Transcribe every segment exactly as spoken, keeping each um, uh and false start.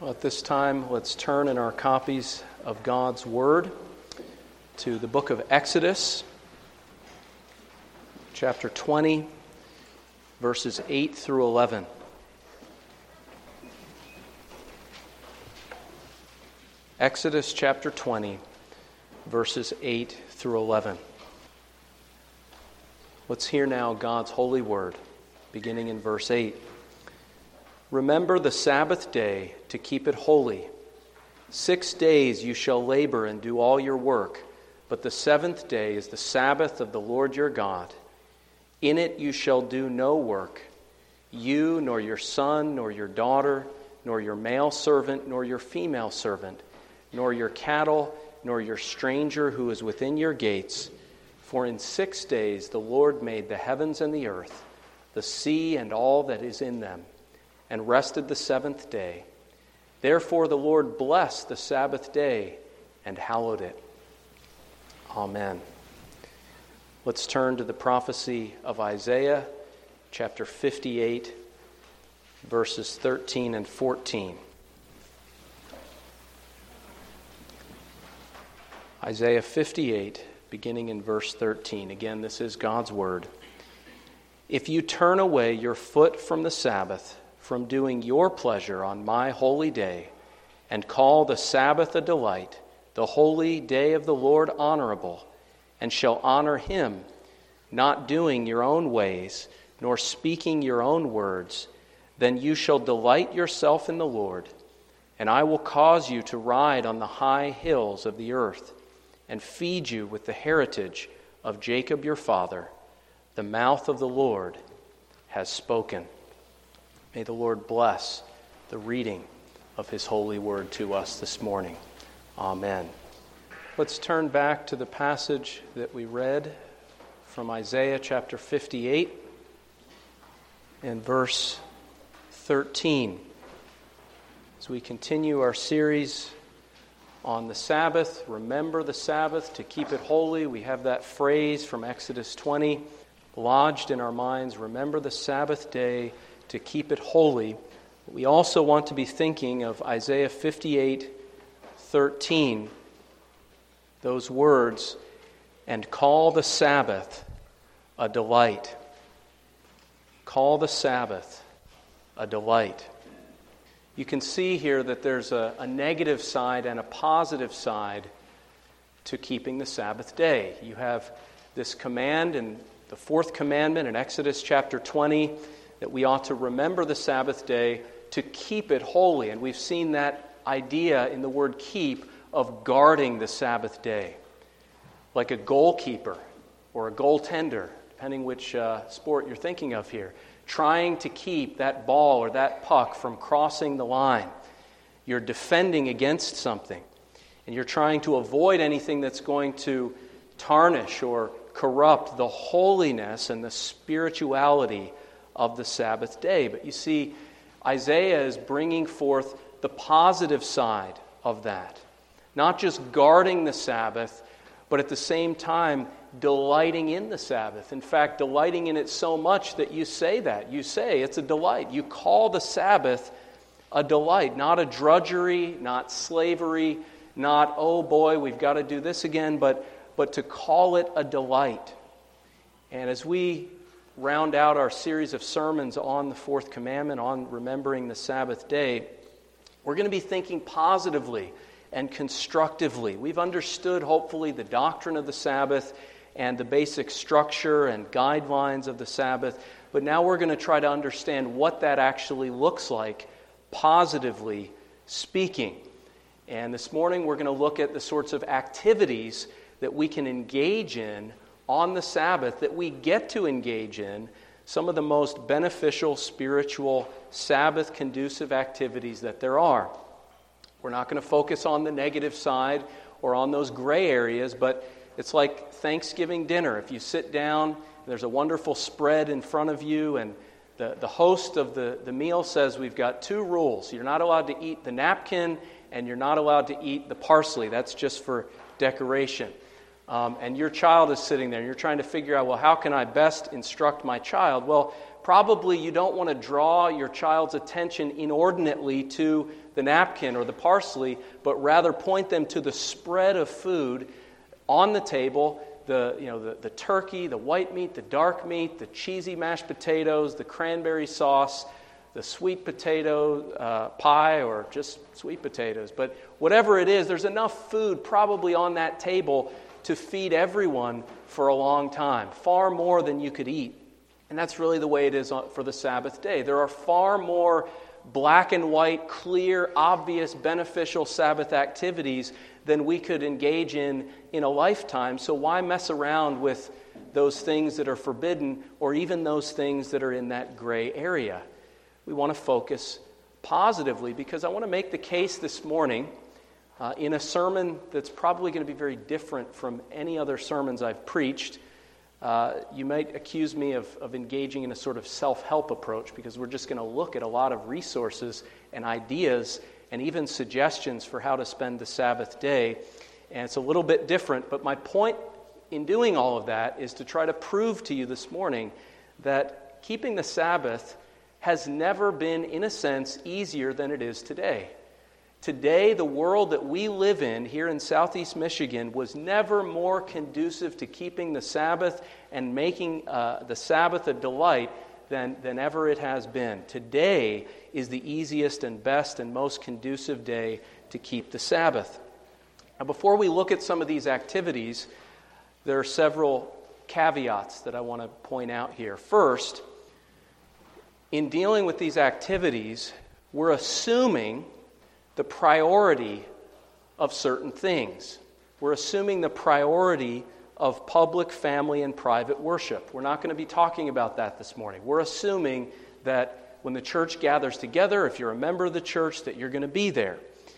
Well, at this time, let's turn in our copies of God's Word to the book of Exodus, chapter twenty, verses eight through eleven. Exodus chapter twenty, verses eight through eleven. Let's hear now God's holy word, beginning in verse eight. Remember the Sabbath day to keep it holy. Six days you shall labor and do all your work, but the seventh day is the Sabbath of the Lord your God. In it you shall do no work, you nor your son, nor your daughter, nor your male servant, nor your female servant, nor your cattle, nor your stranger who is within your gates. For in six days the Lord made the heavens and the earth, the sea and all that is in them, and rested the seventh day. Therefore the Lord blessed the Sabbath day and hallowed it. Amen. Let's turn to the prophecy of Isaiah, chapter fifty-eight, verses thirteen and fourteen. Isaiah fifty-eight, beginning in verse thirteen. Again, this is God's word. If you turn away your foot from the Sabbath, from doing your pleasure on my holy day, and call the Sabbath a delight, the holy day of the Lord honorable, and shall honor him, not doing your own ways, nor speaking your own words, then you shall delight yourself in the Lord, and I will cause you to ride on the high hills of the earth, and feed you with the heritage of Jacob your father. The mouth of the Lord has spoken. May the Lord bless the reading of his holy word to us this morning. Amen. Let's turn back to the passage that we read from Isaiah chapter fifty-eight and verse thirteen. As we continue our series on the Sabbath, remember the Sabbath to keep it holy. We have that phrase from Exodus twenty lodged in our minds, remember the Sabbath day to keep it holy. We also want to be thinking of Isaiah fifty-eight thirteen, those words, and call the Sabbath a delight. Call the Sabbath a delight. You can see here that there's a, a negative side and a positive side to keeping the Sabbath day. You have this command in the fourth commandment in Exodus chapter twenty, that we ought to remember the Sabbath day to keep it holy. And we've seen that idea in the word keep of guarding the Sabbath day. Like a goalkeeper or a goaltender, depending which uh, sport you're thinking of here, trying to keep that ball or that puck from crossing the line. You're defending against something, and you're trying to avoid anything that's going to tarnish or corrupt the holiness and the spirituality of the Sabbath day. But you see, Isaiah is bringing forth the positive side of that. Not just guarding the Sabbath, but at the same time delighting in the Sabbath. In fact, delighting in it so much that you say that. You say it's a delight. You call the Sabbath a delight, not a drudgery, not slavery, not, oh boy, we've got to do this again, but, but to call it a delight. And as we round out our series of sermons on the fourth commandment, on remembering the Sabbath day, we're going to be thinking positively and constructively. We've understood, hopefully, the doctrine of the Sabbath and the basic structure and guidelines of the Sabbath, but now we're going to try to understand what that actually looks like, positively speaking. And this morning we're going to look at the sorts of activities that we can engage in on the Sabbath, that we get to engage in, some of the most beneficial, spiritual, Sabbath-conducive activities that there are. We're not going to focus on the negative side or on those gray areas, but it's like Thanksgiving dinner. If you sit down, there's a wonderful spread in front of you, and the, the host of the, the meal says we've got two rules. You're not allowed to eat the napkin, and you're not allowed to eat the parsley. That's just for decoration. Um, and your child is sitting there, and you're trying to figure out, well, how can I best instruct my child? Well, probably you don't want to draw your child's attention inordinately to the napkin or the parsley, but rather point them to the spread of food on the table, the, you know, the, the turkey, the white meat, the dark meat, the cheesy mashed potatoes, the cranberry sauce, the sweet potato uh, pie, or just sweet potatoes. But whatever it is, there's enough food probably on that table to feed everyone for a long time, far more than you could eat. And that's really the way it is for the Sabbath day. There are far more black and white, clear, obvious, beneficial Sabbath activities than we could engage in in a lifetime. So why mess around with those things that are forbidden, or even those things that are in that gray area? We want to focus positively, because I want to make the case this morning uh, in a sermon that's probably going to be very different from any other sermons I've preached. Uh, you might accuse me of, of engaging in a sort of self-help approach, because we're just going to look at a lot of resources and ideas and even suggestions for how to spend the Sabbath day. And it's a little bit different, but my point in doing all of that is to try to prove to you this morning that keeping the Sabbath has never been, in a sense, easier than it is today. Today, the world that we live in here in Southeast Michigan was never more conducive to keeping the Sabbath and making uh, the Sabbath a delight than, than ever it has been. Today is the easiest and best and most conducive day to keep the Sabbath. Now, before we look at some of these activities, there are several caveats that I want to point out here. First, in dealing with these activities, we're assuming the priority of certain things. We're assuming the priority of public, family, and private worship. We're not going to be talking about that this morning. We're assuming that when the church gathers together, if you're a member of the church, that you're going to be there.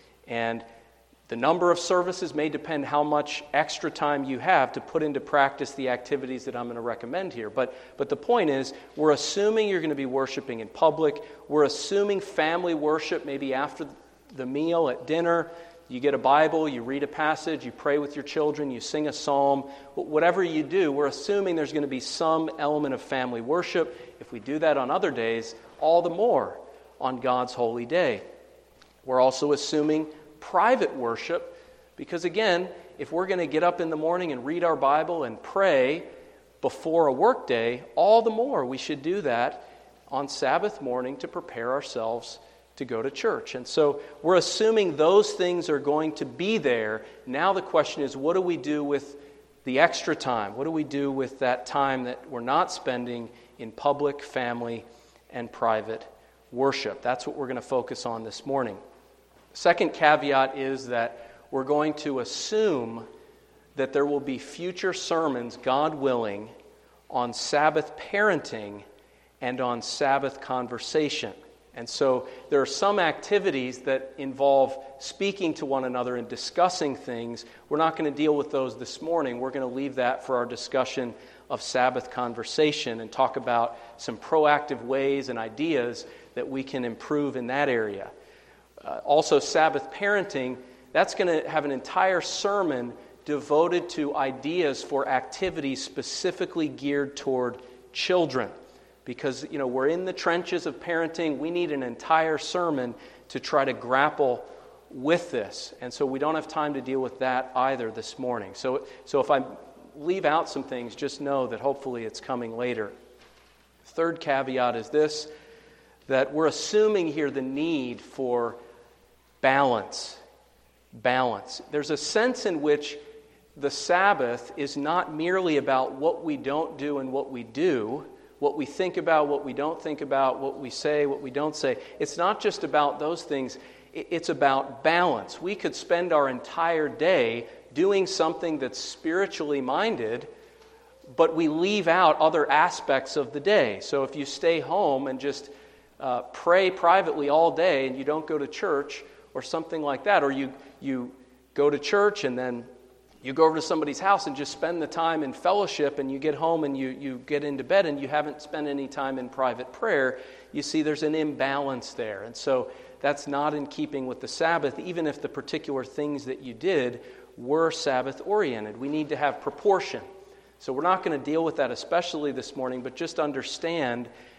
And the number of services may depend how much extra time you have to put into practice the activities that I'm going to recommend here. But, but the point is, we're assuming you're going to be worshiping in public. We're assuming family worship, maybe after the meal at dinner. You get a Bible, you read a passage, you pray with your children, you sing a psalm. Whatever you do, we're assuming there's going to be some element of family worship. If we do that on other days, all the more on God's holy day. We're also assuming private worship, because again, if we're going to get up in the morning and read our Bible and pray before a work day, all the more we should do that on Sabbath morning to prepare ourselves to go to church. And so we're assuming those things are going to be there. Now the question is, what do we do with the extra time? What do we do with that time that we're not spending in public, family, and private worship? That's what we're going to focus on this morning. Second caveat is that we're going to assume that there will be future sermons, God willing, on Sabbath parenting and on Sabbath conversation. And so there are some activities that involve speaking to one another and discussing things. We're not going to deal with those this morning. We're going to leave that for our discussion of Sabbath conversation and talk about some proactive ways and ideas that we can improve in that area. Uh, also, Sabbath parenting, that's going to have an entire sermon devoted to ideas for activities specifically geared toward children. Because, you know, we're in the trenches of parenting. We need an entire sermon to try to grapple with this. And so we don't have time to deal with that either this morning. So, so if I leave out some things, just know that hopefully it's coming later. Third caveat is this, that we're assuming here the need for balance. Balance. There's a sense in which the Sabbath is not merely about what we don't do and what we do, what we think about, what we don't think about, what we say, what we don't say. It's not just about those things. It's about balance. We could spend our entire day doing something that's spiritually minded, but we leave out other aspects of the day. So if you stay home and just uh, pray privately all day and you don't go to church or something like that, or you, you go to church and then you go over to somebody's house and just spend the time in fellowship, and you get home and you, you get into bed and you haven't spent any time in private prayer, you see there's an imbalance there. And so that's not in keeping with the Sabbath, even if the particular things that you did were Sabbath-oriented. We need to have proportion. So we're not going to deal with that especially this morning, but just understand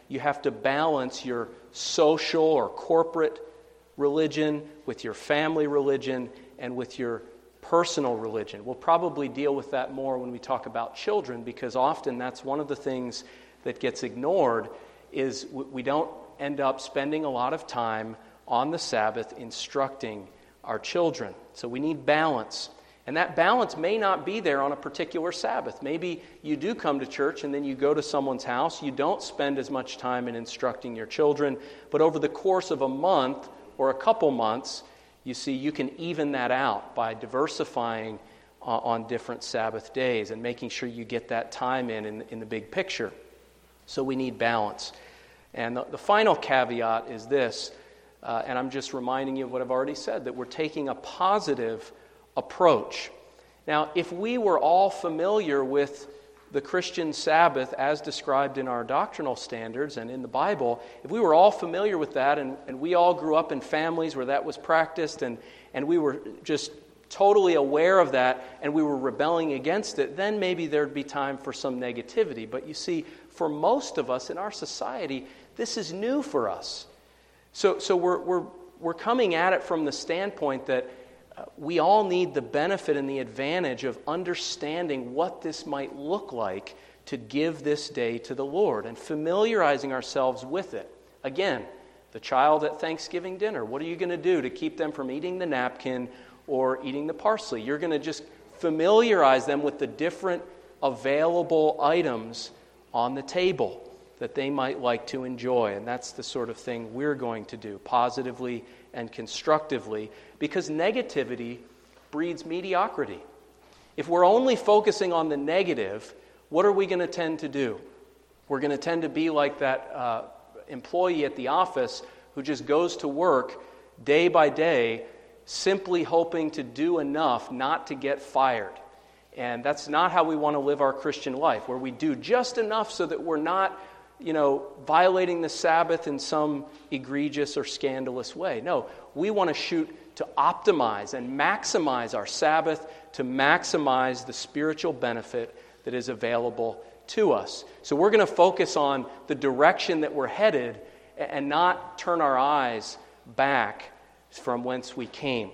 you have to balance your social or corporate religion with your family religion and with your personal religion. We'll probably deal with that more when we talk about children, because often that's one of the things that gets ignored, is we don't end up spending a lot of time on the Sabbath instructing our children. So we need balance. And that balance may not be there on a particular Sabbath. Maybe you do come to church and then you go to someone's house. You don't spend as much time in instructing your children. But over the course of a month or a couple months, you see, you can even that out by diversifying uh, on different Sabbath days and making sure you get that time in in, in the big picture. So we need balance. And the, the final caveat is this, uh, and I'm just reminding you of what I've already said, that we're taking a positive approach. Now, if we were all familiar with the Christian Sabbath as described in our doctrinal standards and in the Bible, if we were all familiar with that and, and we all grew up in families where that was practiced and, and we were just totally aware of that and we were rebelling against it, then maybe there'd be time for some negativity. But you see, for most of us in our society, this is new for us. So, so we're, we're, we're coming at it from the standpoint that Uh, we all need the benefit and the advantage of understanding what this might look like to give this day to the Lord and familiarizing ourselves with it. Again, the child at Thanksgiving dinner, what are you going to do to keep them from eating the napkin or eating the parsley? You're going to just familiarize them with the different available items on the table that they might like to enjoy. And that's the sort of thing we're going to do, positively and constructively, because negativity breeds mediocrity. If we're only focusing on the negative, what are we going to tend to do? We're going to tend to be like that uh, employee at the office who just goes to work day by day, simply hoping to do enough not to get fired. And that's not how we want to live our Christian life, where we do just enough so that we're not, you know, violating the Sabbath in some egregious or scandalous way. No, we want to shoot to optimize and maximize our Sabbath, to maximize the spiritual benefit that is available to us. So we're going to focus on the direction that we're headed and not turn our eyes back from whence we came.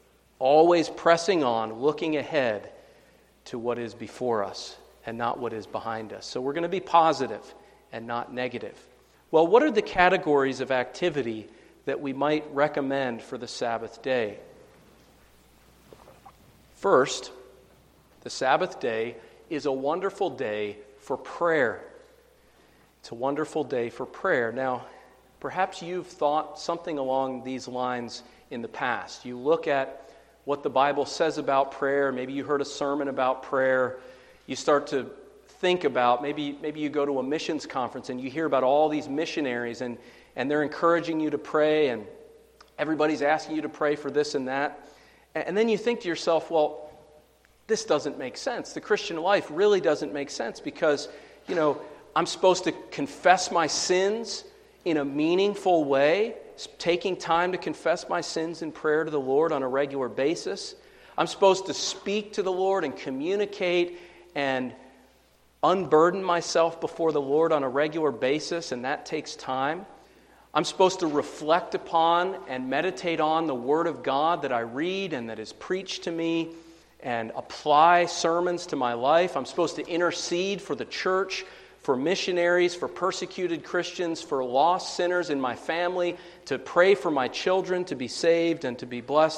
Always pressing on, looking ahead to what is before us and not what is behind us. So we're going to be positive and not negative. Well, what are the categories of activity that we might recommend for the Sabbath day? First, the Sabbath day is a wonderful day for prayer. It's a wonderful day for prayer. Now, perhaps you've thought something along these lines in the past. You look at what the Bible says about prayer. Maybe you heard a sermon about prayer. You start to think about, maybe maybe you go to a missions conference and you hear about all these missionaries and, and they're encouraging you to pray and everybody's asking you to pray for this and that. And then you think to yourself, well, this doesn't make sense. The Christian life really doesn't make sense because, you know, I'm supposed to confess my sins in a meaningful way, taking time to confess my sins in prayer to the Lord on a regular basis. I'm supposed to speak to the Lord and communicate and unburden myself before the Lord on a regular basis, and that takes time. I'm supposed to reflect upon and meditate on the Word of God that I read and that is preached to me and apply sermons to my life. I'm supposed to intercede for the church, for missionaries, for persecuted Christians, for lost sinners in my family, to pray for my children to be saved and to be blessed.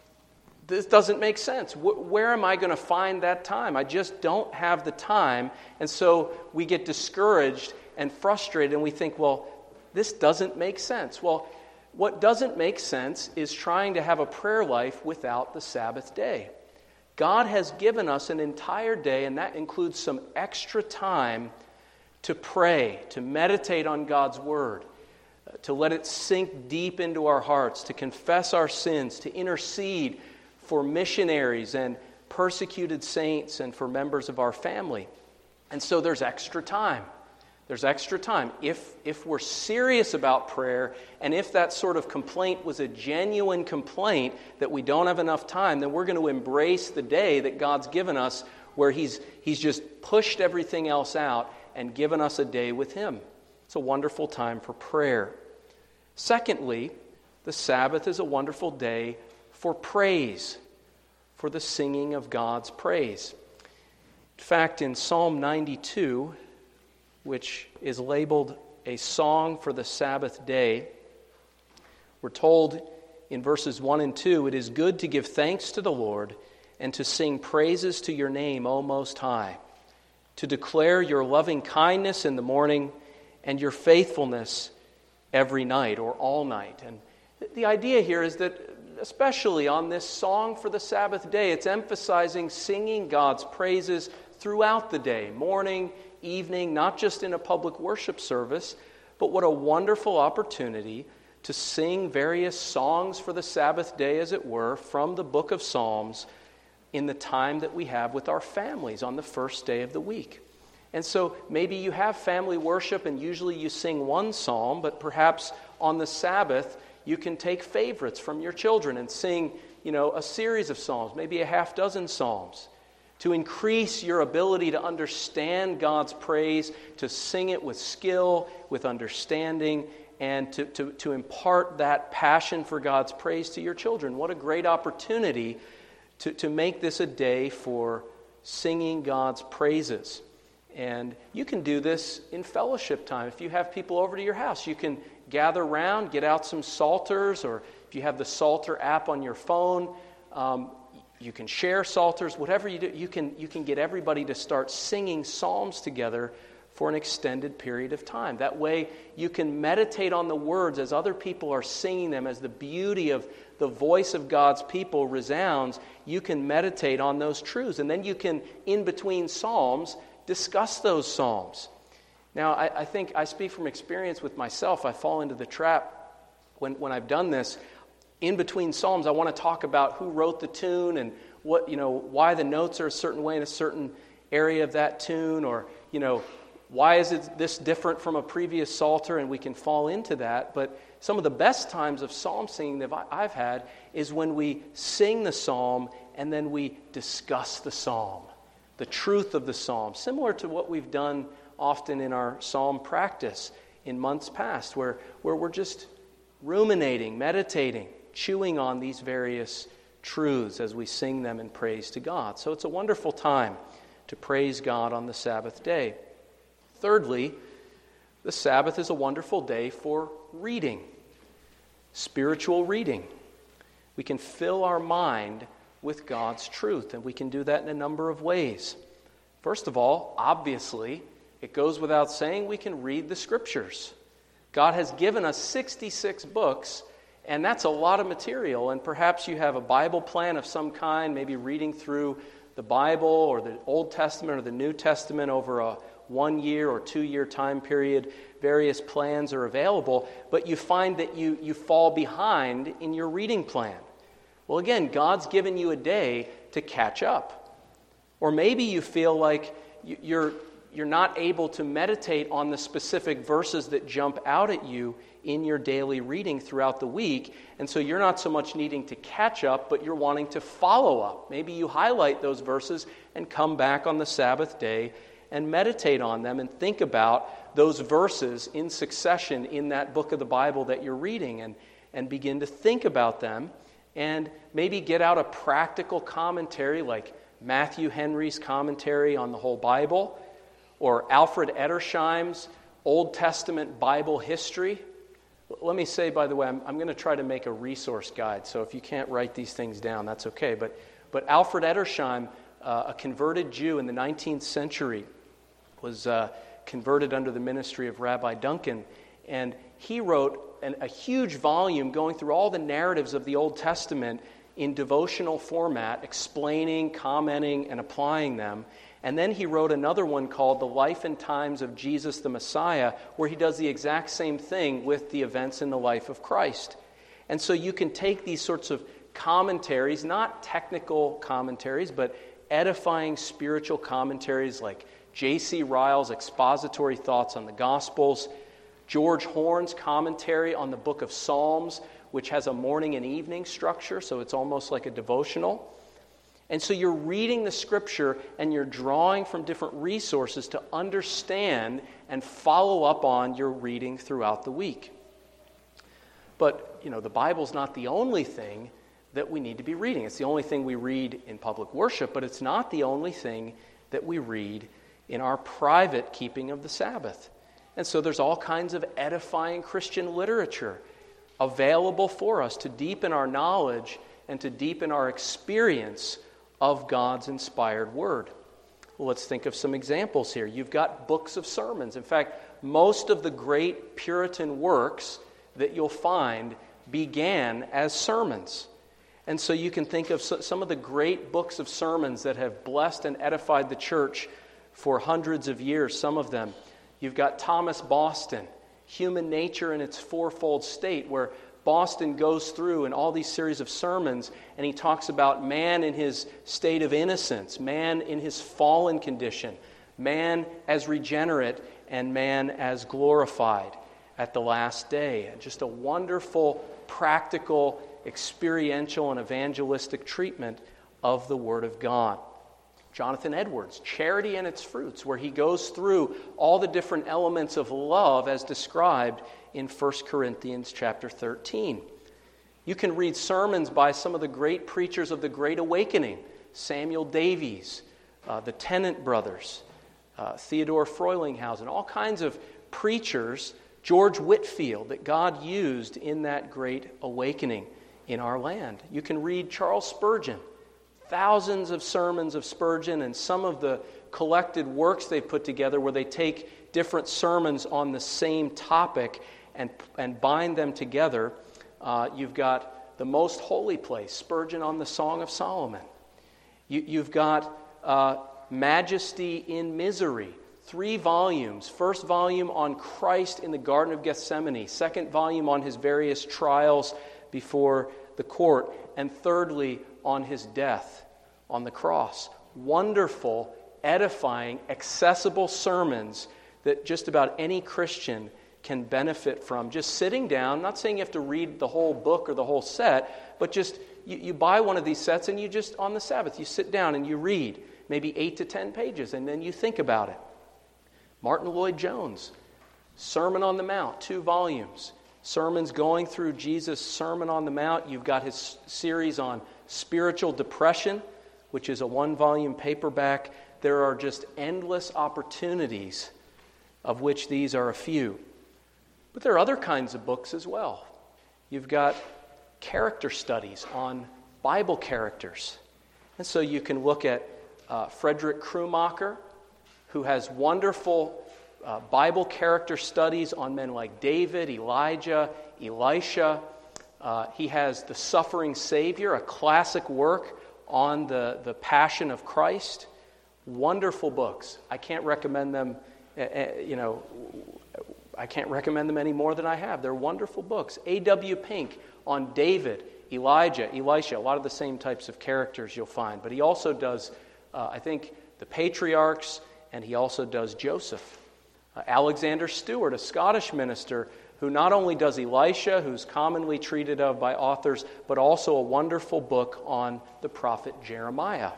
This doesn't make sense. Where am I going to find that time? I just don't have the time. And so we get discouraged and frustrated and we think, well, this doesn't make sense. Well, what doesn't make sense is trying to have a prayer life without the Sabbath day. God has given us an entire day, and that includes some extra time to pray, to meditate on God's Word, to let it sink deep into our hearts, to confess our sins, to intercede for missionaries and persecuted saints and for members of our family. And so there's extra time. There's extra time. If if we're serious about prayer, and if that sort of complaint was a genuine complaint that we don't have enough time, then we're going to embrace the day that God's given us where He's He's just pushed everything else out and given us a day with Him. It's a wonderful time for prayer. Secondly, the Sabbath is a wonderful day for praise, for the singing of God's praise. In fact, in Psalm ninety-two, which is labeled a song for the Sabbath day, we're told in verses one and two, "It is good to give thanks to the Lord and to sing praises to your name, O Most High, to declare your loving kindness in the morning and your faithfulness every night," or all night. And the idea here is that, especially on this song for the Sabbath day, it's emphasizing singing God's praises throughout the day, morning, evening, not just in a public worship service, but what a wonderful opportunity to sing various songs for the Sabbath day, as it were, from the book of Psalms in the time that we have with our families on the first day of the week. And so maybe you have family worship and usually you sing one psalm, but perhaps on the Sabbath you can take favorites from your children and sing, you know, a series of psalms, maybe a half dozen psalms, to increase your ability to understand God's praise, to sing it with skill, with understanding, and to, to, to impart that passion for God's praise to your children. What a great opportunity to, to make this a day for singing God's praises. And you can do this in fellowship time. If you have people over to your house, you can gather around, get out some psalters, or if you have the Psalter app on your phone, um, you can share psalters. Whatever you do, you can you can get everybody to start singing psalms together for an extended period of time. That way you can meditate on the words as other people are singing them, as the beauty of the voice of God's people resounds. You can meditate on those truths, and then you can, in between psalms, discuss those psalms. Now, I, I think I speak from experience with myself. I fall into the trap when, when I've done this. In between psalms, I want to talk about who wrote the tune and what, you know, why the notes are a certain way in a certain area of that tune, or, you know, why is it this different from a previous psalter, and we can fall into that. But some of the best times of psalm singing that I've had is when we sing the psalm and then we discuss the psalm, the truth of the psalm, similar to what we've done often in our psalm practice in months past, where, where we're just ruminating, meditating, chewing on these various truths as we sing them in praise to God. So it's a wonderful time to praise God on the Sabbath day. Thirdly, the Sabbath is a wonderful day for reading, spiritual reading. We can fill our mind with God's truth, and we can do that in a number of ways. First of all, obviously, it goes without saying, we can read the Scriptures. God has given us sixty-six books, and that's a lot of material. And perhaps you have a Bible plan of some kind, maybe reading through the Bible or the Old Testament or the New Testament over a one-year or two-year time period. Various plans are available, but you find that you, you fall behind in your reading plan. Well, again, God's given you a day to catch up. Or maybe you feel like you're you're not able to meditate on the specific verses that jump out at you in your daily reading throughout the week, and so you're not so much needing to catch up, but you're wanting to follow up. Maybe you highlight those verses and come back on the Sabbath day and meditate on them and think about those verses in succession in that book of the Bible that you're reading, and, and begin to think about them, and maybe get out a practical commentary like Matthew Henry's commentary on the whole Bible, or Alfred Edersheim's Old Testament Bible history. Let me say, by the way, I'm, I'm going to try to make a resource guide, so if you can't write these things down, that's okay. But, but Alfred Edersheim, uh, a converted Jew in the nineteenth century, was uh, converted under the ministry of Rabbi Duncan, and he wrote an, a huge volume going through all the narratives of the Old Testament in devotional format, explaining, commenting, and applying them. And then he wrote another one called The Life and Times of Jesus the Messiah, where he does the exact same thing with the events in the life of Christ. And so you can take these sorts of commentaries, not technical commentaries, but edifying spiritual commentaries like J C Ryle's expository thoughts on the Gospels, George Horne's commentary on the book of Psalms, which has a morning and evening structure, so it's almost like a devotional. And so you're reading the Scripture and you're drawing from different resources to understand and follow up on your reading throughout the week. But, you know, the Bible's not the only thing that we need to be reading. It's the only thing we read in public worship, but it's not the only thing that we read in our private keeping of the Sabbath. And so there's all kinds of edifying Christian literature available for us to deepen our knowledge and to deepen our experience of God's inspired word. Well, let's think of some examples here. You've got books of sermons. In fact, most of the great Puritan works that you'll find began as sermons. And so you can think of some of the great books of sermons that have blessed and edified the church for hundreds of years, some of them. You've got Thomas Boston, Human Nature in its Fourfold State, where Boston goes through in all these series of sermons, and he talks about man in his state of innocence, man in his fallen condition, man as regenerate, and man as glorified at the last day. Just a wonderful, practical, experiential, and evangelistic treatment of the Word of God. Jonathan Edwards, Charity and Its Fruits, where he goes through all the different elements of love as described in First Corinthians chapter thirteen. You can read sermons by some of the great preachers of the Great Awakening, Samuel Davies, uh, the Tennant brothers, uh, Theodore Frelinghuysen, all kinds of preachers, George Whitefield, that God used in that Great Awakening in our land. You can read Charles Spurgeon, thousands of sermons of Spurgeon, and some of the collected works they've put together where they take different sermons on the same topic and, and bind them together. Uh, you've got The Most Holy Place, Spurgeon on the Song of Solomon. You, you've got uh, Majesty in Misery, three volumes. First volume on Christ in the Garden of Gethsemane. Second volume on his various trials before the court. And thirdly, on his death on the cross. Wonderful, edifying, accessible sermons that just about any Christian can benefit from. Just sitting down, not saying you have to read the whole book or the whole set, but just you, you buy one of these sets and you just, on the Sabbath, you sit down and you read maybe eight to ten pages and then you think about it. Martin Lloyd-Jones, Sermon on the Mount, two volumes. Sermons going through Jesus' Sermon on the Mount. You've got his series on spiritual depression, which is a one-volume paperback. There are just endless opportunities, of which these are a few. But there are other kinds of books as well. You've got character studies on Bible characters. And so you can look at uh, Frederick Krummacher, who has wonderful Uh, Bible character studies on men like David, Elijah, Elisha. Uh, he has The Suffering Savior, a classic work on the, the Passion of Christ. Wonderful books. I can't recommend them, uh, uh, you know, I can't recommend them any more than I have. They're wonderful books. A W Pink on David, Elijah, Elisha, a lot of the same types of characters you'll find. But he also does, uh, I think, the patriarchs, and he also does Joseph. Uh, Alexander Stewart, a Scottish minister, who not only does Elisha, who's commonly treated of by authors, but also a wonderful book on the prophet Jeremiah.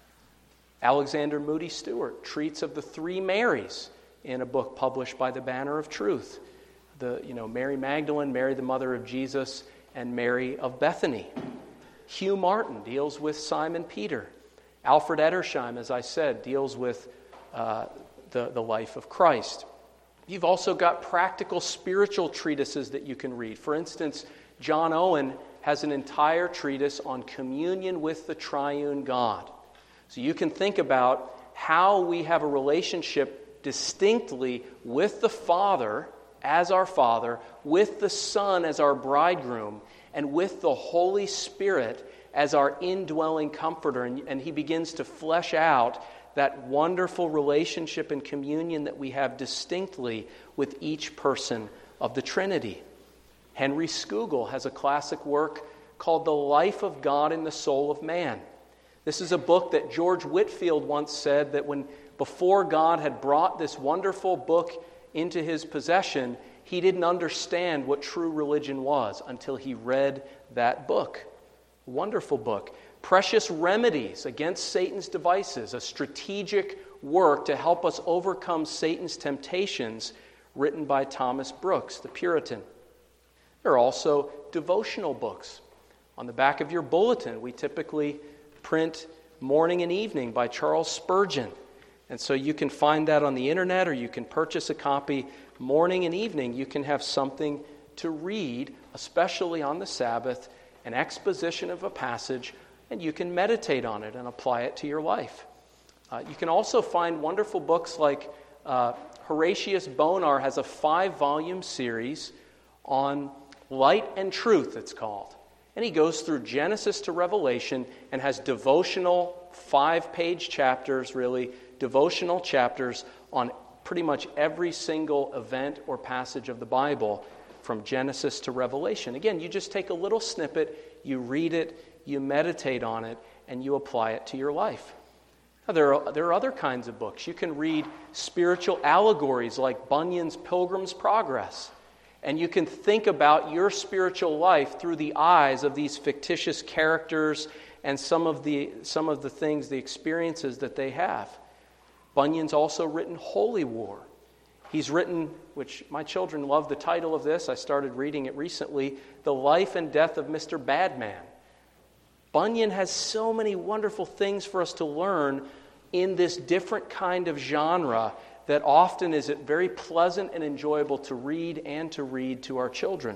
Alexander Moody Stewart treats of the three Marys in a book published by the Banner of Truth. The, you know, Mary Magdalene, Mary the mother of Jesus, and Mary of Bethany. Hugh Martin deals with Simon Peter. Alfred Edersheim, as I said, deals with uh, The, the life of Christ. You've also got practical spiritual treatises that you can read. For instance, John Owen has an entire treatise on communion with the triune God. So you can think about how we have a relationship distinctly with the Father as our Father, with the Son as our bridegroom, and with the Holy Spirit as our indwelling comforter. And, and he begins to flesh out that wonderful relationship and communion that we have distinctly with each person of the Trinity. Henry Scougal has a classic work called The Life of God in the Soul of Man. This is a book that George Whitefield once said that when before God had brought this wonderful book into his possession, he didn't understand what true religion was until he read that book. Wonderful book. Precious Remedies Against Satan's Devices, a strategic work to help us overcome Satan's temptations, written by Thomas Brooks, the Puritan. There are also devotional books. On the back of your bulletin, we typically print Morning and Evening by Charles Spurgeon. And so you can find that on the internet, or you can purchase a copy. Morning and evening, you can have something to read, especially on the Sabbath, an exposition of a passage, and you can meditate on it and apply it to your life. Uh, you can also find wonderful books like uh, Horatius Bonar has a five-volume series on Light and Truth, it's called. And he goes through Genesis to Revelation and has devotional, five-page chapters, really, devotional chapters on pretty much every single event or passage of the Bible from Genesis to Revelation. Again, you just take a little snippet, you read it, you meditate on it, and you apply it to your life. Now, there are, there are other kinds of books. You can read spiritual allegories like Bunyan's Pilgrim's Progress. And you can think about your spiritual life through the eyes of these fictitious characters and some of the some of the things, the experiences that they have. Bunyan's also written Holy War. He's written, which my children love the title of this, I started reading it recently, The Life and Death of Mister Badman. Bunyan has so many wonderful things for us to learn in this different kind of genre that often is it very pleasant and enjoyable to read and to read to our children.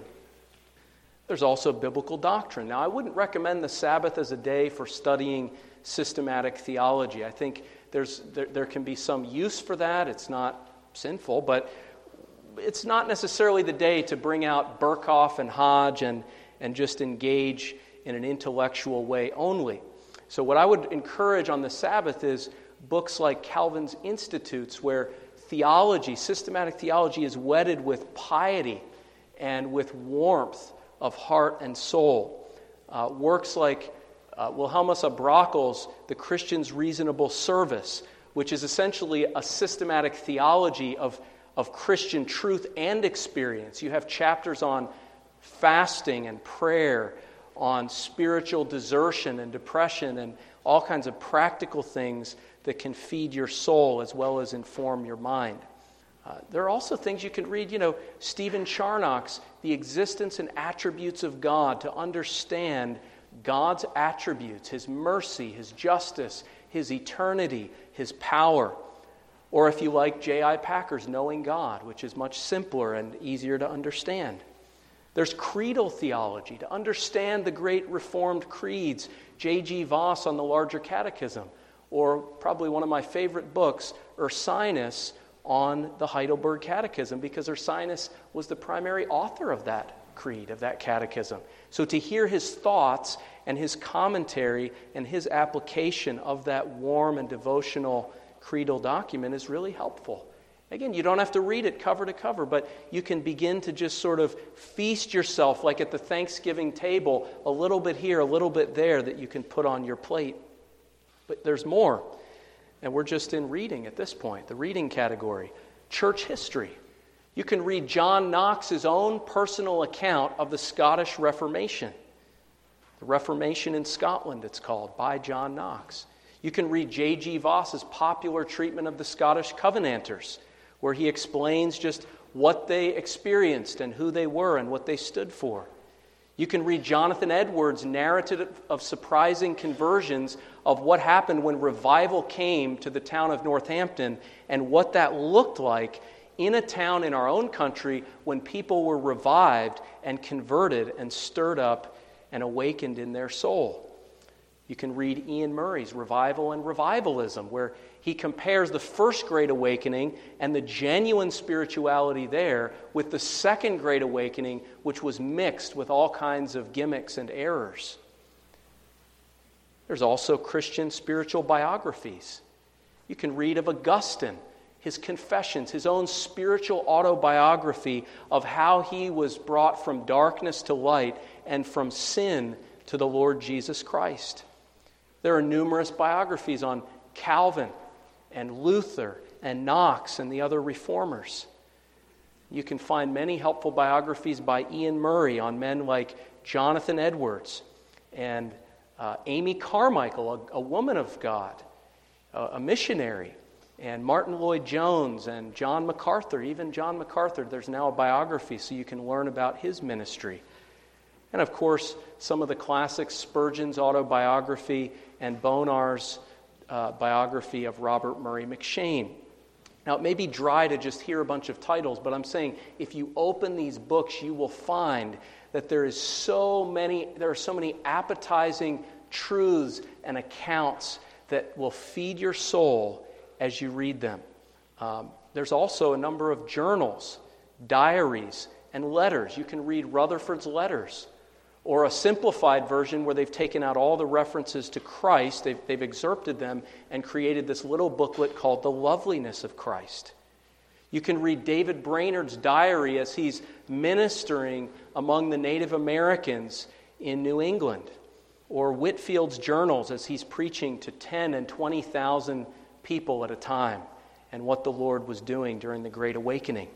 There's also biblical doctrine. Now, I wouldn't recommend the Sabbath as a day for studying systematic theology. I think there's there, there can be some use for that. It's not sinful, but it's not necessarily the day to bring out Berkhoff and Hodge and, and just engage in an intellectual way only. So what I would encourage on the Sabbath is books like Calvin's Institutes, where theology, systematic theology, is wedded with piety and with warmth of heart and soul. Uh, works like uh, Wilhelmus à Brockel's The Christian's Reasonable Service, which is essentially a systematic theology of, of Christian truth and experience. You have chapters on fasting and prayer, on spiritual desertion and depression, and all kinds of practical things that can feed your soul as well as inform your mind. Uh, there are also things you can read, you know, Stephen Charnock's The Existence and Attributes of God, to understand God's attributes, His mercy, His justice, His eternity, His power. Or if you like J I Packer's Knowing God, which is much simpler and easier to understand. There's creedal theology, to understand the great Reformed creeds, J G Voss on the Larger Catechism, or probably one of my favorite books, Ursinus on the Heidelberg Catechism, because Ursinus was the primary author of that creed, of that catechism. So to hear his thoughts and his commentary and his application of that warm and devotional creedal document is really helpful. Again, you don't have to read it cover to cover, but you can begin to just sort of feast yourself like at the Thanksgiving table, a little bit here, a little bit there, that you can put on your plate. But there's more, and we're just in reading at this point, the reading category. Church history. You can read John Knox's own personal account of the Scottish Reformation. The Reformation in Scotland, it's called, by John Knox. You can read J G Voss's popular treatment of the Scottish Covenanters, where he explains just what they experienced and who they were and what they stood for. You can read Jonathan Edwards' narrative of surprising conversions of what happened when revival came to the town of Northampton and what that looked like in a town in our own country when people were revived and converted and stirred up and awakened in their soul. You can read Ian Murray's Revival and Revivalism, where he compares the first Great Awakening and the genuine spirituality there with the second Great Awakening, which was mixed with all kinds of gimmicks and errors. There's also Christian spiritual biographies. You can read of Augustine, his confessions, his own spiritual autobiography of how he was brought from darkness to light and from sin to the Lord Jesus Christ. There are numerous biographies on Calvin and Luther and Knox and the other reformers. You can find many helpful biographies by Ian Murray on men like Jonathan Edwards and uh, Amy Carmichael, a, a woman of God, a, a missionary, and Martin Lloyd-Jones and John MacArthur. Even John MacArthur, there's now a biography so you can learn about his ministry. And of course, some of the classics, Spurgeon's autobiography and Bonar's uh, biography of Robert Murray M'Cheyne. Now, it may be dry to just hear a bunch of titles, but I'm saying if you open these books, you will find that there is so many, there are so many appetizing truths and accounts that will feed your soul as you read them. Um, there's also a number of journals, diaries, and letters. You can read Rutherford's letters, or a simplified version where they've taken out all the references to Christ, they've, they've excerpted them and created this little booklet called The Loveliness of Christ. You can read David Brainerd's diary as he's ministering among the Native Americans in New England, or Whitfield's journals as he's preaching to ten and twenty thousand people at a time, and what the Lord was doing during the Great Awakening.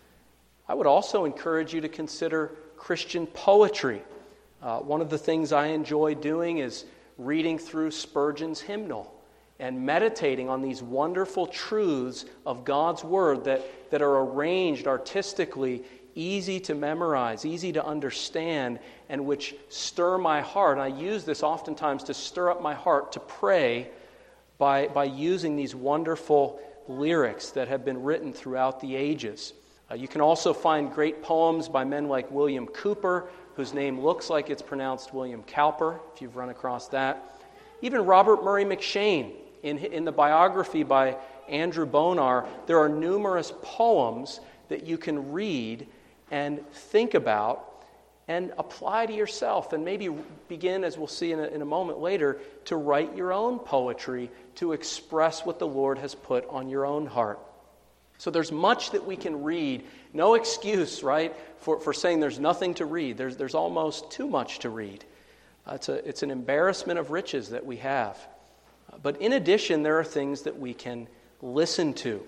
I would also encourage you to consider Christian poetry. Uh, one of the things I enjoy doing is reading through Spurgeon's hymnal and meditating on these wonderful truths of God's Word that, that are arranged artistically, easy to memorize, easy to understand, and which stir my heart. And I use this oftentimes to stir up my heart to pray by, by using these wonderful lyrics that have been written throughout the ages. Uh, you can also find great poems by men like William Cowper, whose name looks like it's pronounced William Cowper, if you've run across that. Even Robert Murray M'Cheyne, in, in the biography by Andrew Bonar, there are numerous poems that you can read and think about and apply to yourself, and maybe begin, as we'll see in a, in a moment later, to write your own poetry to express what the Lord has put on your own heart. So there's much that we can read. No excuse, right, for, for saying there's nothing to read. There's, there's almost too much to read. Uh, it's, a, it's an embarrassment of riches that we have. Uh, but in addition, there are things that we can listen to.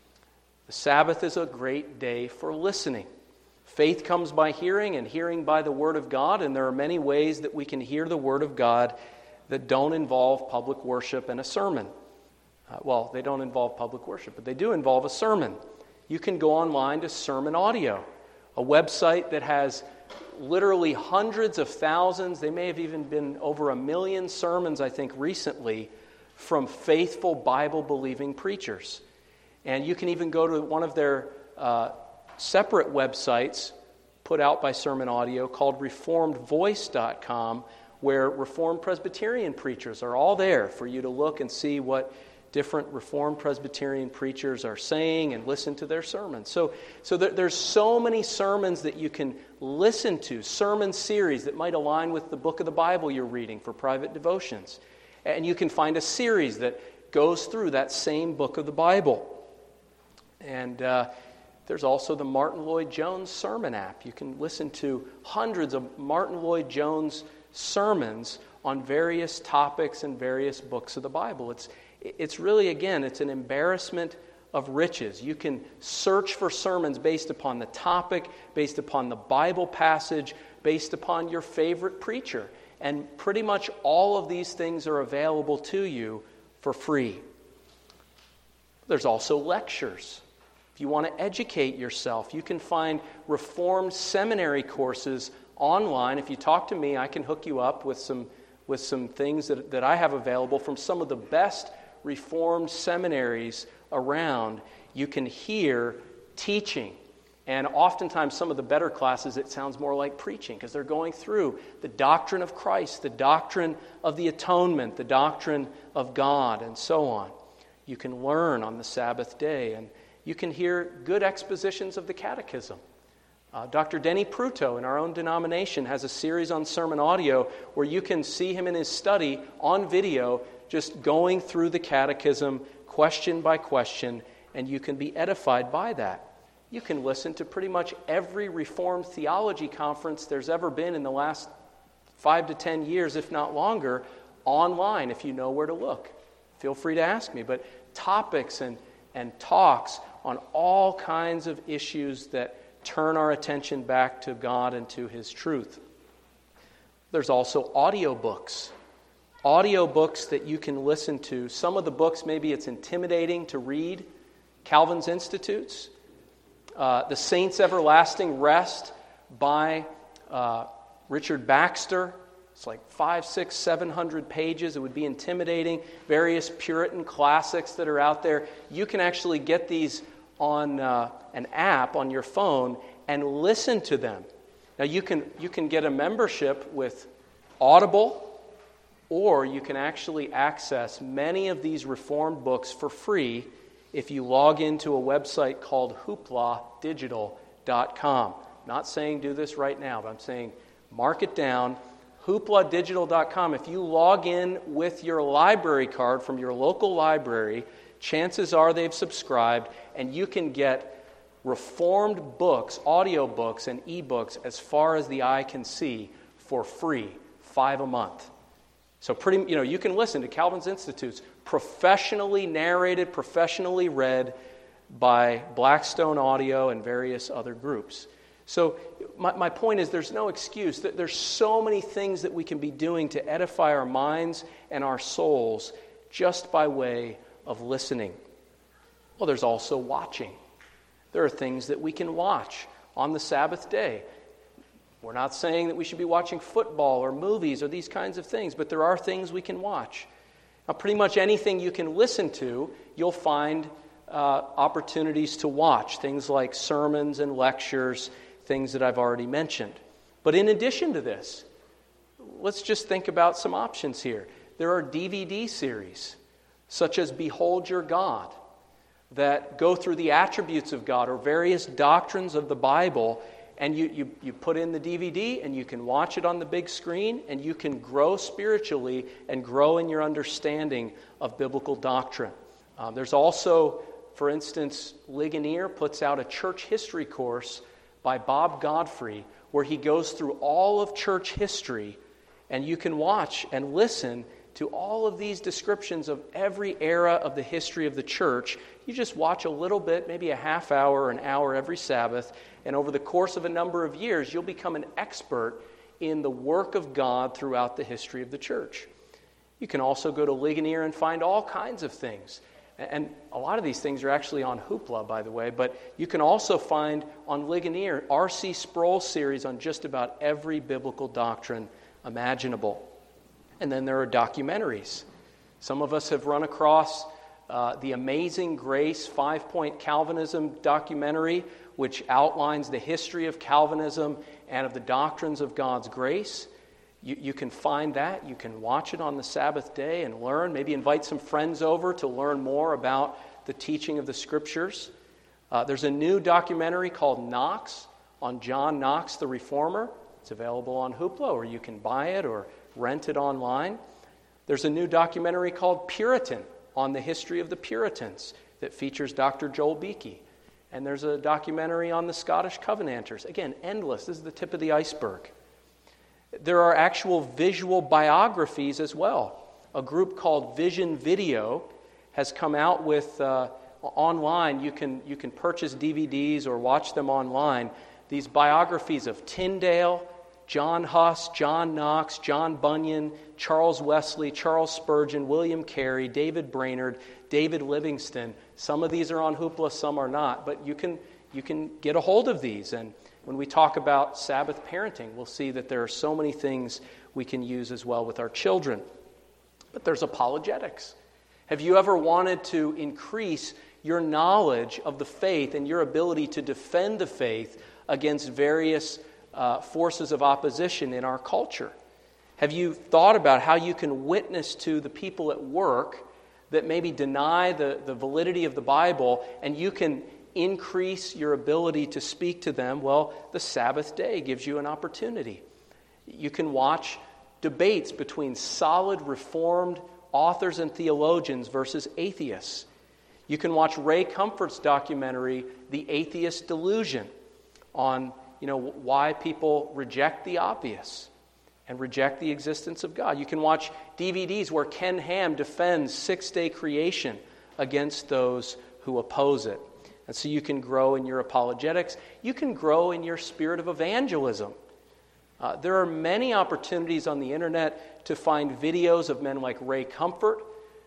The Sabbath is a great day for listening. Faith comes by hearing, and hearing by the Word of God, and there are many ways that we can hear the Word of God that don't involve public worship and a sermon. Uh, well, they don't involve public worship, but they do involve a sermon. You can go online to Sermon Audio, a website that has literally hundreds of thousands, they may have even been over a million sermons, I think, recently, from faithful Bible-believing preachers. And you can even go to one of their uh, separate websites put out by Sermon Audio called reformed voice dot com, where Reformed Presbyterian preachers are all there for you to look and see what different Reformed Presbyterian preachers are saying and listen to their sermons. So, so there, there's so many sermons that you can listen to, sermon series that might align with the book of the Bible you're reading for private devotions. And you can find a series that goes through that same book of the Bible. And uh, there's also the Martin Lloyd-Jones sermon app. You can listen to hundreds of Martin Lloyd-Jones sermons on various topics and various books of the Bible. It's It's really, again, it's an embarrassment of riches. You can search for sermons based upon the topic, based upon the Bible passage, based upon your favorite preacher. And pretty much all of these things are available to you for free. There's also lectures. If you want to educate yourself, you can find Reformed seminary courses online. If you talk to me, I can hook you up with some, with some things that, that I have available from some of the best Reformed seminaries around. You can hear teaching, and oftentimes some of the better classes, it sounds more like preaching because they're going through the doctrine of Christ, the doctrine of the atonement, the doctrine of God, and so on. You can learn on the Sabbath day, and you can hear good expositions of the Catechism. Uh, Doctor Denny Pruto in our own denomination has a series on Sermon Audio where you can see him in his study on video just going through the Catechism question by question, and you can be edified by that. You can listen to pretty much every Reformed theology conference there's ever been in the last five to ten years, if not longer, online if you know where to look. Feel free to ask me, but topics and, and talks on all kinds of issues that turn our attention back to God and to His truth. There's also audiobooks. audiobooks that you can listen to. Some of the books, maybe it's intimidating to read. Calvin's Institutes, uh, The Saints' Everlasting Rest by uh, Richard Baxter. It's like five, six, seven hundred pages. It would be intimidating. Various Puritan classics that are out there. You can actually get these on uh, an app on your phone and listen to them. Now you can you can get a membership with Audible, or you can actually access many of these Reformed books for free if you log into a website called hoopla digital dot com. Not saying do this right now, but I'm saying mark it down. hoopla digital dot com. If you log in with your library card from your local library, chances are they've subscribed, and you can get Reformed books, audio books, and ebooks as far as the eye can see for free, five a month. So pretty, you know, you can listen to Calvin's Institutes, professionally narrated, professionally read by Blackstone Audio and various other groups. So my, my point is there's no excuse. There's so many things that we can be doing to edify our minds and our souls just by way of listening. Well, there's also watching. There are things that we can watch on the Sabbath day. We're not saying that we should be watching football or movies or these kinds of things, but there are things we can watch. Now, pretty much anything you can listen to, you'll find uh, opportunities to watch. Things like sermons and lectures, things that I've already mentioned. But in addition to this, let's just think about some options here. There are D V D series, such as Behold Your God, that go through the attributes of God or various doctrines of the Bible, and you, you, you put in the D V D and you can watch it on the big screen, and you can grow spiritually and grow in your understanding of biblical doctrine. Um, there's also, for instance, Ligonier puts out a church history course by Bob Godfrey where he goes through all of church history, and you can watch and listen to all of these descriptions of every era of the history of the church. You just watch a little bit, maybe a half hour or an hour every Sabbath, and over the course of a number of years, you'll become an expert in the work of God throughout the history of the church. You can also go to Ligonier and find all kinds of things. And a lot of these things are actually on Hoopla, by the way, but you can also find on Ligonier R C Sproul series on just about every biblical doctrine imaginable. And then there are documentaries. Some of us have run across uh, the Amazing Grace Five-Point Calvinism documentary, which outlines the history of Calvinism and of the doctrines of God's grace. You, you can find that. You can watch it on the Sabbath day and learn. Maybe invite some friends over to learn more about the teaching of the Scriptures. Uh, there's a new documentary called Knox on John Knox the Reformer. It's available on Hoopla, or you can buy it or rent it online. There's a new documentary called Puritan on the history of the Puritans that features Doctor Joel Beakey. And there's a documentary on the Scottish Covenanters. Again, endless. This is the tip of the iceberg. There are actual visual biographies as well. A group called Vision Video has come out with uh, online. You can you can purchase D V Ds or watch them online. These biographies of Tyndale, John Huss, John Knox, John Bunyan, Charles Wesley, Charles Spurgeon, William Carey, David Brainerd, David Livingston. Some of these are on Hoopla, some are not, but you can you can get a hold of these. And when we talk about Sabbath parenting, we'll see that there are so many things we can use as well with our children. But there's apologetics. Have you ever wanted to increase your knowledge of the faith and your ability to defend the faith against various uh, forces of opposition in our culture? Have you thought about how you can witness to the people at work that maybe deny the, the validity of the Bible, and you can increase your ability to speak to them? Well, the Sabbath day gives you an opportunity. You can watch debates between solid Reformed authors and theologians versus atheists. You can watch Ray Comfort's documentary, The Atheist Delusion, on you know why people reject the obvious and reject the existence of God. You can watch D V Ds where Ken Ham defends six-day creation against those who oppose it. And so you can grow in your apologetics. You can grow in your spirit of evangelism. Uh, there are many opportunities on the internet to find videos of men like Ray Comfort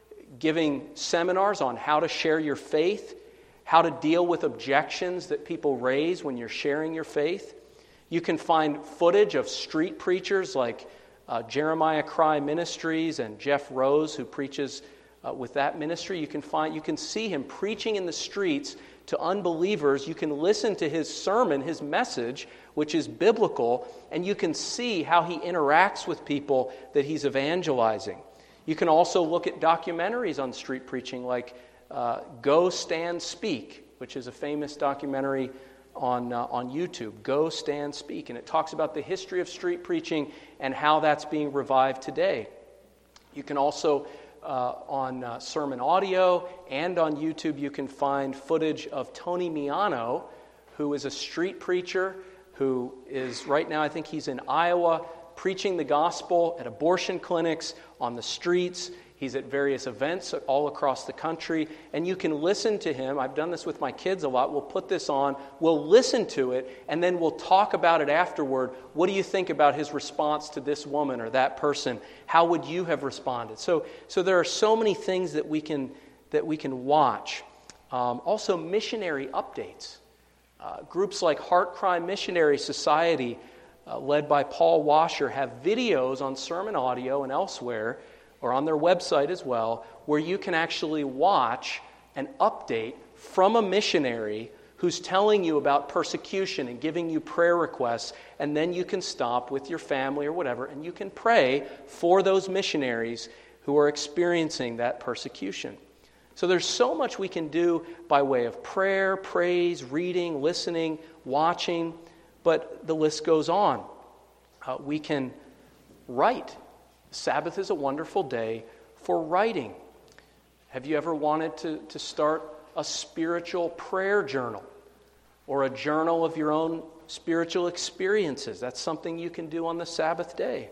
giving seminars on how to share your faith, how to deal with objections that people raise when you're sharing your faith. You can find footage of street preachers like uh, Jeremiah Cry Ministries and Jeff Rose, who preaches uh, with that ministry. You can find, you can see him preaching in the streets to unbelievers. You can listen to his sermon, his message, which is biblical, and you can see how he interacts with people that he's evangelizing. You can also look at documentaries on street preaching like uh, Go Stand Speak, which is a famous documentary on uh, on YouTube. Go Stand Speak, and it talks about the history of street preaching and how that's being revived today. You can also Uh, on uh, sermon audio and on YouTube, you can find footage of Tony Miano, who is a street preacher who is right now, I think he's in Iowa, preaching the gospel at abortion clinics, on the streets. He's at various events all across the country, and you can listen to him. I've done this with my kids a lot. We'll put this on, we'll listen to it, and then we'll talk about it afterward. What do you think about his response to this woman or that person? How would you have responded? So, so there are so many things that we can that we can watch. Um, also, missionary updates. Uh, groups like Heart Cry Missionary Society, uh, led by Paul Washer, have videos on sermon audio and elsewhere, or on their website as well, where you can actually watch an update from a missionary who's telling you about persecution and giving you prayer requests, and then you can stop with your family or whatever, and you can pray for those missionaries who are experiencing that persecution. So there's so much we can do by way of prayer, praise, reading, listening, watching, but the list goes on. Uh, we can write. Sabbath is a wonderful day for writing. Have you ever wanted to, to start a spiritual prayer journal or a journal of your own spiritual experiences? That's something you can do on the Sabbath day.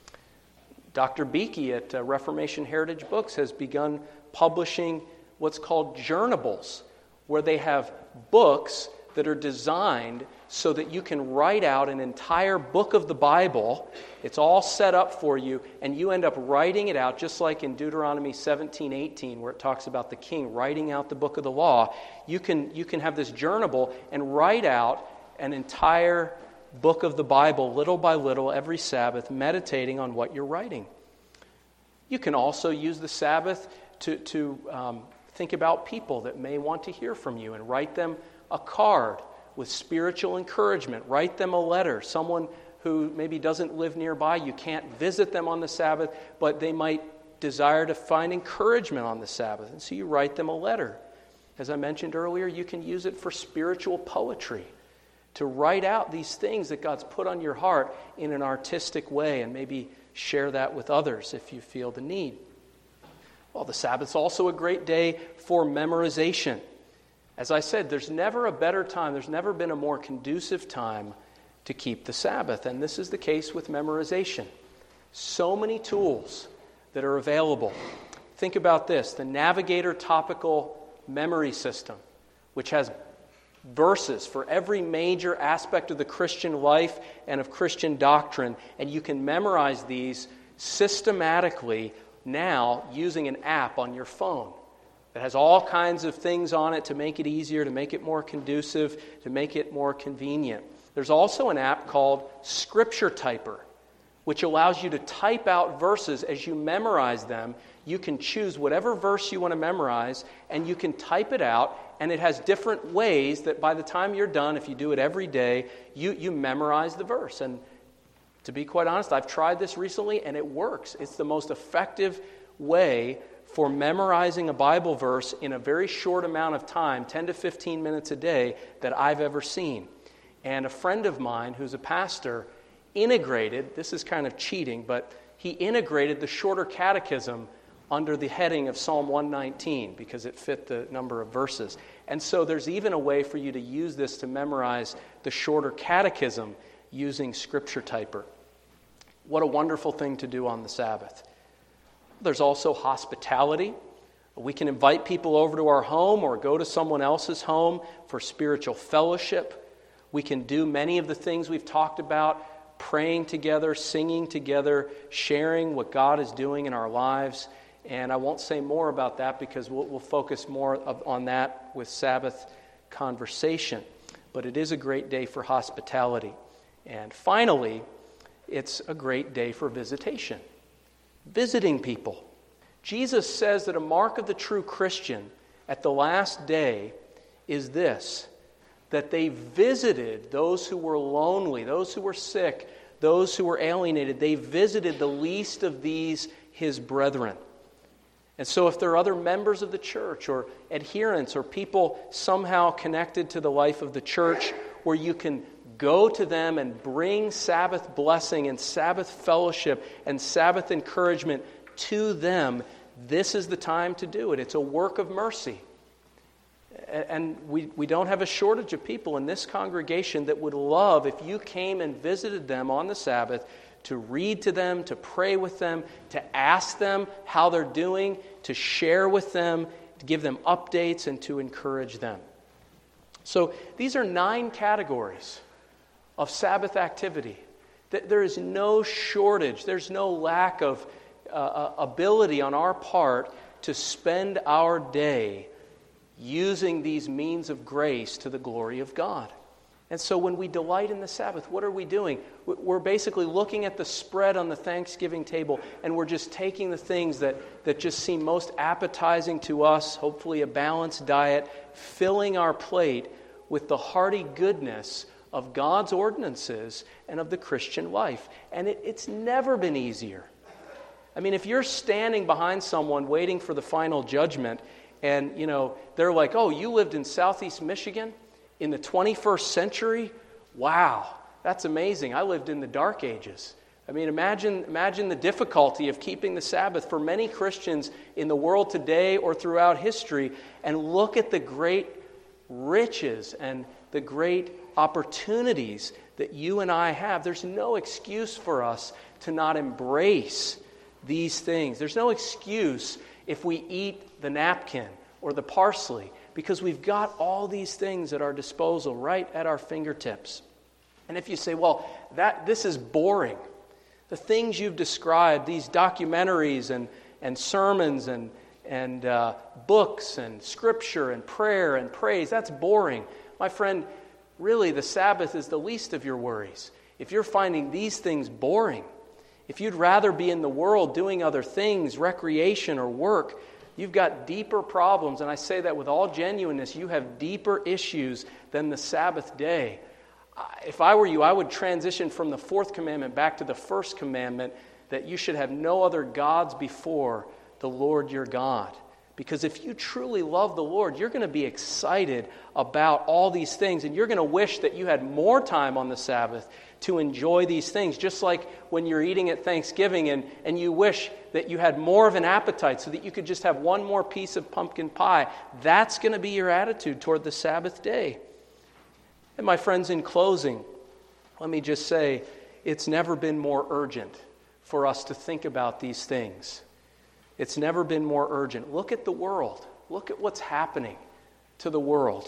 Doctor Beakey at uh, Reformation Heritage Books has begun publishing what's called journables, where they have books that are designed so that you can write out an entire book of the Bible. It's all set up for you, and you end up writing it out, just like in Deuteronomy seventeen eighteen, where it talks about the king writing out the book of the law. You can, you can have this journal and write out an entire book of the Bible, little by little, every Sabbath, meditating on what you're writing. You can also use the Sabbath to, to um, think about people that may want to hear from you and write them a card with spiritual encouragement. Write them a letter. Someone who maybe doesn't live nearby, you can't visit them on the Sabbath, but they might desire to find encouragement on the Sabbath. And so you write them a letter. As I mentioned earlier, you can use it for spiritual poetry, to write out these things that God's put on your heart in an artistic way, and maybe share that with others if you feel the need. Well, the Sabbath's also a great day for memorization. As I said, there's never a better time, there's never been a more conducive time to keep the Sabbath, and this is the case with memorization. So many tools that are available. Think about this, the Navigator Topical Memory System, which has verses for every major aspect of the Christian life and of Christian doctrine, and you can memorize these systematically now using an app on your phone that has all kinds of things on it to make it easier, to make it more conducive, to make it more convenient. There's also an app called Scripture Typer, which allows you to type out verses as you memorize them. You can choose whatever verse you want to memorize, and you can type it out, and it has different ways that by the time you're done, if you do it every day, you, you memorize the verse. And to be quite honest, I've tried this recently, and it works. It's the most effective way for memorizing a Bible verse in a very short amount of time, ten to fifteen minutes a day, that I've ever seen. And a friend of mine who's a pastor integrated, this is kind of cheating, but he integrated the shorter catechism under the heading of Psalm one nineteen because it fit the number of verses. And so there's even a way for you to use this to memorize the shorter catechism using Scripture Typer. What a wonderful thing to do on the Sabbath. There's also hospitality. We can invite people over to our home or go to someone else's home for spiritual fellowship. We can do many of the things we've talked about, praying together, singing together, sharing what God is doing in our lives. And I won't say more about that because we'll, we'll focus more of, on that with Sabbath conversation. But it is a great day for hospitality. And finally, it's a great day for visitation. Visiting people. Jesus says that a mark of the true Christian at the last day is this, that they visited those who were lonely, those who were sick, those who were alienated. They visited the least of these, his brethren. And so if there are other members of the church or adherents or people somehow connected to the life of the church where you can go to them and bring Sabbath blessing and Sabbath fellowship and Sabbath encouragement to them, this is the time to do it. It's a work of mercy. And we, we don't have a shortage of people in this congregation that would love if you came and visited them on the Sabbath to read to them, to pray with them, to ask them how they're doing, to share with them, to give them updates, and to encourage them. So these are nine categories of Sabbath activity. There is no shortage, there's no lack of uh, ability on our part to spend our day using these means of grace to the glory of God. And so when we delight in the Sabbath, what are we doing? We're basically looking at the spread on the Thanksgiving table, and we're just taking the things that, that just seem most appetizing to us, hopefully a balanced diet, filling our plate with the hearty goodness of God's ordinances and of the Christian life. And it, it's never been easier. I mean, if you're standing behind someone waiting for the final judgment, and, you know, they're like, oh, you lived in Southeast Michigan in the twenty-first century? Wow, that's amazing. I lived in the Dark Ages. I mean, imagine, imagine the difficulty of keeping the Sabbath for many Christians in the world today or throughout history, and look at the great riches and the great opportunities that you and I have. There's no excuse for us to not embrace these things. There's no excuse if we eat the napkin or the parsley, because we've got all these things at our disposal, right at our fingertips. And if you say, well, that this is boring, the things you've described, these documentaries and, and sermons and, and uh, books and scripture and prayer and praise, that's boring. My friend, really the Sabbath is the least of your worries. If you're finding these things boring, if you'd rather be in the world doing other things, recreation or work, you've got deeper problems, and I say that with all genuineness. You have deeper issues than the Sabbath day. If I were you, I would transition from the fourth commandment back to the first commandment, that you should have no other gods before the Lord your God. Because if you truly love the Lord, you're going to be excited about all these things, and you're going to wish that you had more time on the Sabbath to enjoy these things, just like when you're eating at Thanksgiving and, and you wish that you had more of an appetite so that you could just have one more piece of pumpkin pie. That's going to be your attitude toward the Sabbath day. And my friends, in closing, let me just say, it's never been more urgent for us to think about these things. It's never been more urgent. Look at the world. Look at what's happening to the world.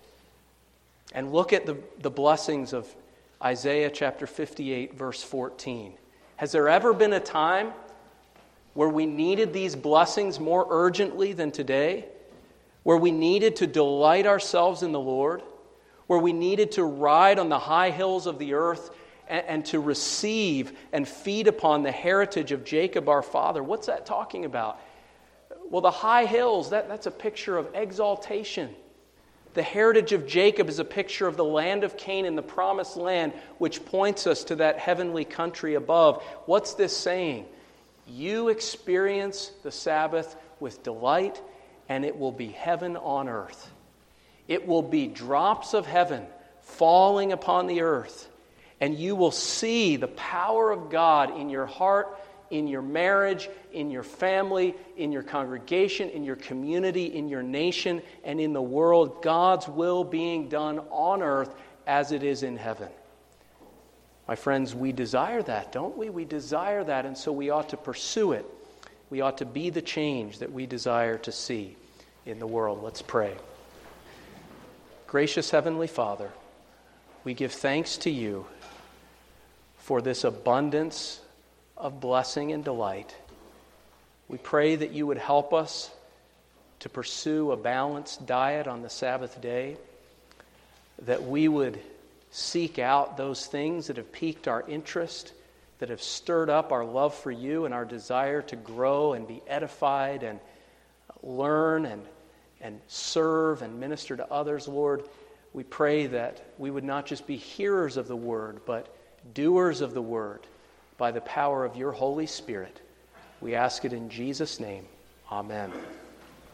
And look at the, the blessings of Isaiah chapter fifty-eight, verse fourteen. Has there ever been a time where we needed these blessings more urgently than today? Where we needed to delight ourselves in the Lord? Where we needed to ride on the high hills of the earth and, and to receive and feed upon the heritage of Jacob our father? What's that talking about? Well, the high hills, that, that's a picture of exaltation. The heritage of Jacob is a picture of the land of Canaan, the promised land, which points us to that heavenly country above. What's this saying? You experience the Sabbath with delight, and it will be heaven on earth. It will be drops of heaven falling upon the earth, and you will see the power of God in your heart, in your marriage, in your family, in your congregation, in your community, in your nation, and in the world. God's will being done on earth as it is in heaven. My friends, we desire that, don't we? We desire that, and so we ought to pursue it. We ought to be the change that we desire to see in the world. Let's pray. Gracious Heavenly Father, we give thanks to you for this abundance of blessing and delight. We pray that you would help us to pursue a balanced diet on the Sabbath day, that we would seek out those things that have piqued our interest, that have stirred up our love for you and our desire to grow and be edified and learn and, and serve and minister to others, Lord. We pray that we would not just be hearers of the word, but doers of the word by the power of your Holy Spirit. We ask it in Jesus' name. Amen.